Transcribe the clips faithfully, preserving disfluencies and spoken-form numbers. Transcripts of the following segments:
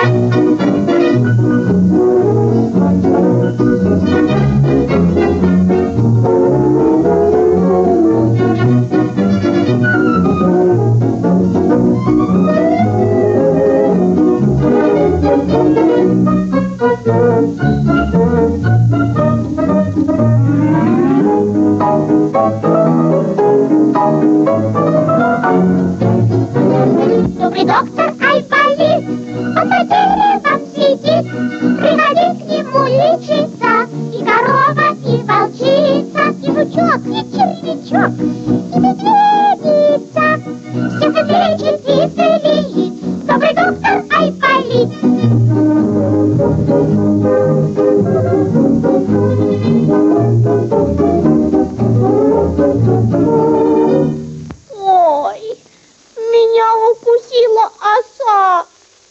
Добрый доктор Айболит, он по деревам сидит. Приходи к нему лечиться, и корова, и волчица, и жучок, и червячок, и медведица. Всех их лечит и целеет добрый доктор Айболит. Ой, меня укусила оса.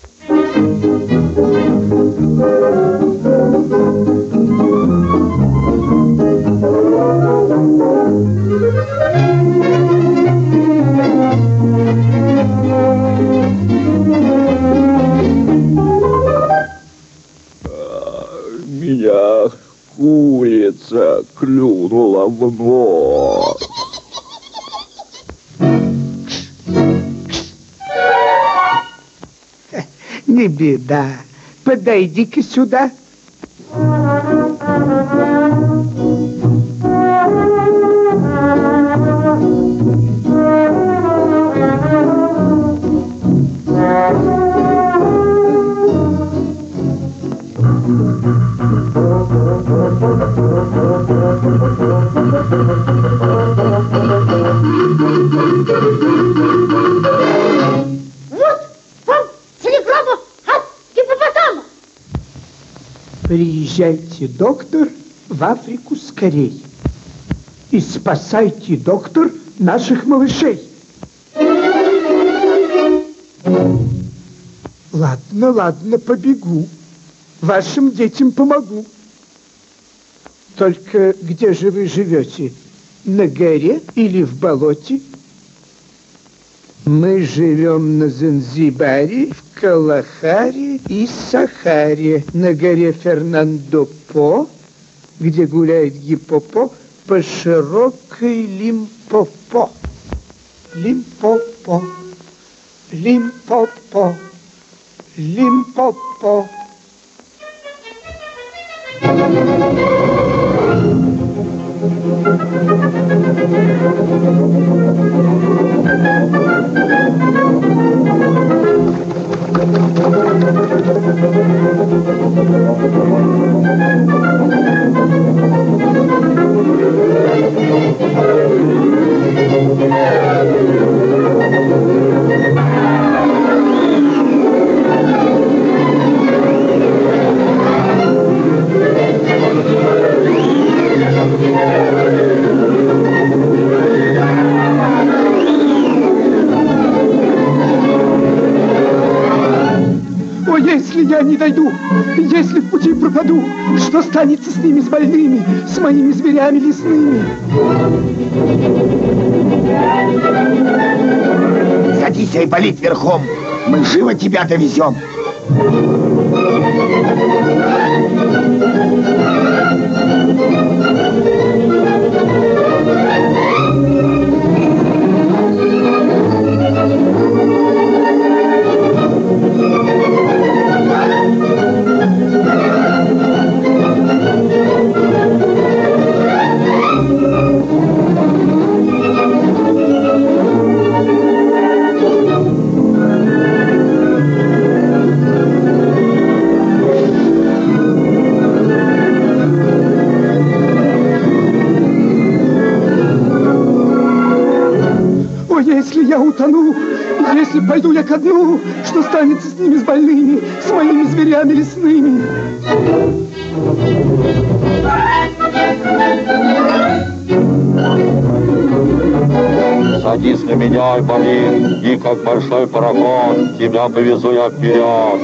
Меня курица клюнула в нос. Не беда. Подойди-ка сюда. Приезжайте, доктор, в Африку скорей. И спасайте, доктор, наших малышей. Ладно, ладно, побегу. Вашим детям помогу. Только где же вы живете? На горе или в болоте? Мы живем на Занзибаре, в Калахаре и Сахаре, на горе Фернандо-По, где гуляет гиппопо по широкой Лимпопо. Лимпопо, Лимпопо, Лимпопо. Если я не дойду, если в пути пропаду, что станется с ними, с больными, с моими зверями лесными? Садись, Айболит, верхом. Мы живо тебя довезем. Если я утону, если пойду я ко дну, что станется с ними, с больными, с моими зверями лесными? Садись на меня, Айболит, и как большой пароход тебя повезу я вперед.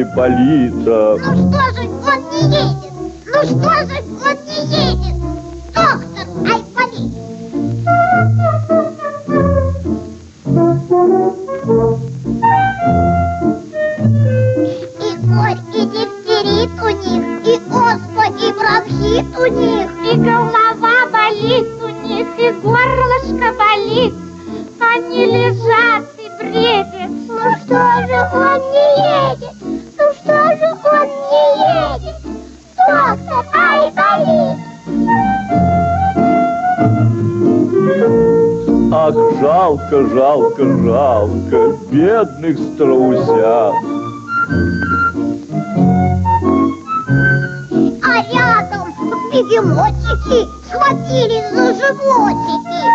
Айболита. Ну что же он не едет? Ну что же он не едет? Доктор Айболит. И корь, и дифтерит у них, и оспа, и бронхит у них, И голова болит у них, и горлышко болит. Они лежат и бредят. Ну что же он не едет? Ну что же он не едет? Доктор Айболит. Ах, жалко, жалко, жалко бедных страусят. А рядом бегемотики схватились за животики.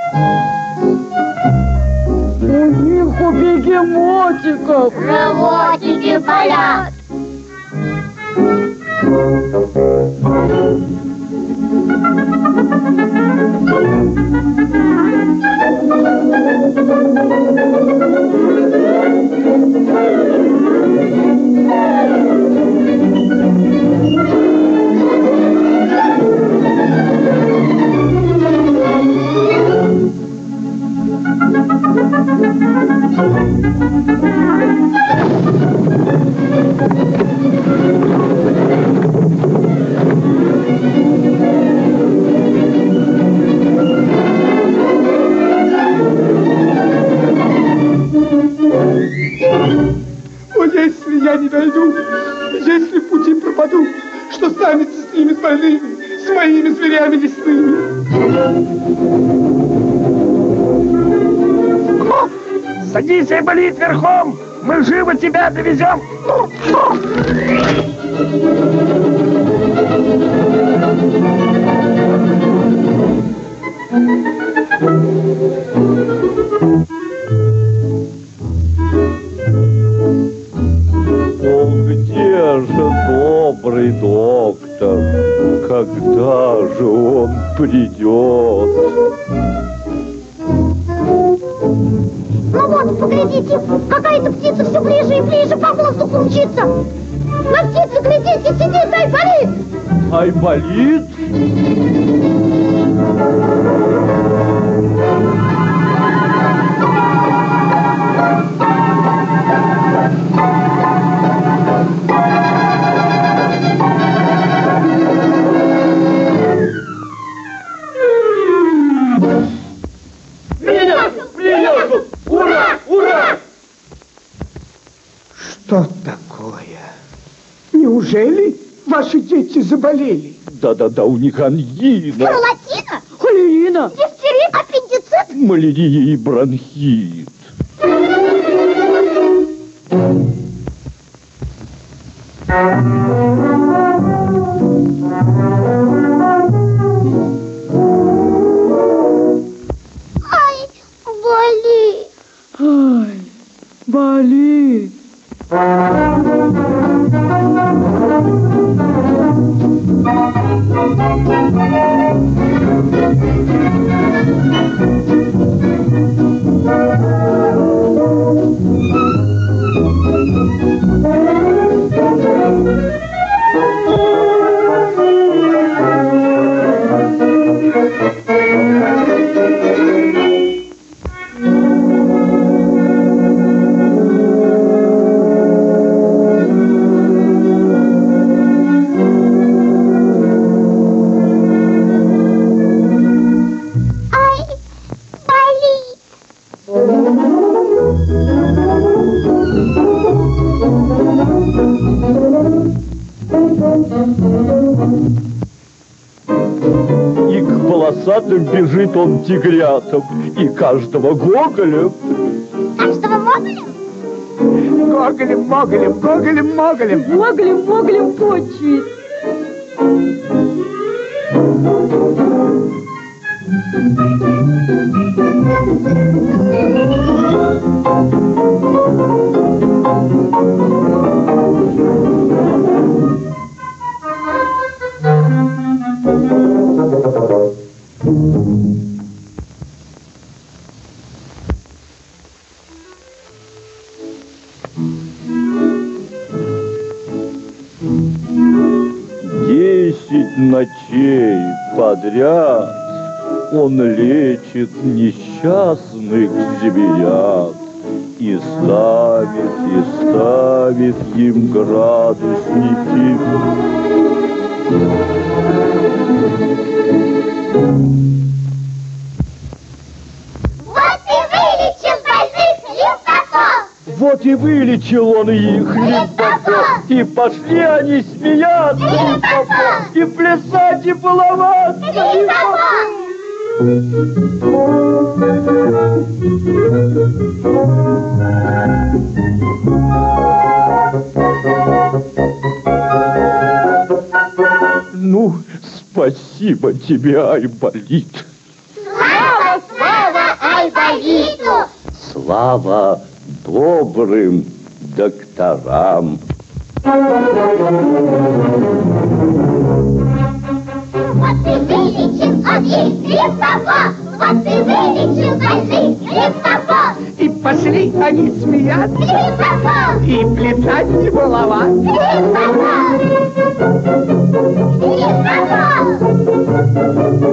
У них у бегемотиков Животики болят. Но если я не дойду, если в пути пропаду, что станется с ними, с больными, с моими зверями лесными? Садись, Айболит, верхом! Мы живо тебя довезем! О, где же добрый доктор? Когда же он придет? Ну вот, поглядите, какая-то птица все ближе и ближе по воздуху мчится. На птицу, глядите, сидит Айболит. Айболит? Что такое? Неужели ваши дети заболели? Да-да-да, у них ангина, Скарлатина, Холерина. дифтерит, аппендицит. малярия и бронхит. Ай, болит. Ай, болит. Ай, болит. И к полосатым бежит он тигрятам, и каждого гоголем. Каждого моголя? Гоголем, моголем, гоголем, моголем. Моглем, моглем почует. ночей подряд он лечит несчастных зверят и ставит, и ставит им градусники. Вот и вылечил больных Лимфофон. Вот и вылечил он их, Лимфофон, и пошли они смеяться, Лимфофон, и плясать, и баловаться, Лимфофон. Ну, спасибо тебе, Айболит. Слава, слава Айболиту! Слава добрым докторам. Вот ты вылечил он их, Лимфофон! Вот ты вылечил больных Лимфофон! И пошли они смеяться, Лимфофон! и плясать, и баловаться. Лимфофон! Лимфофон!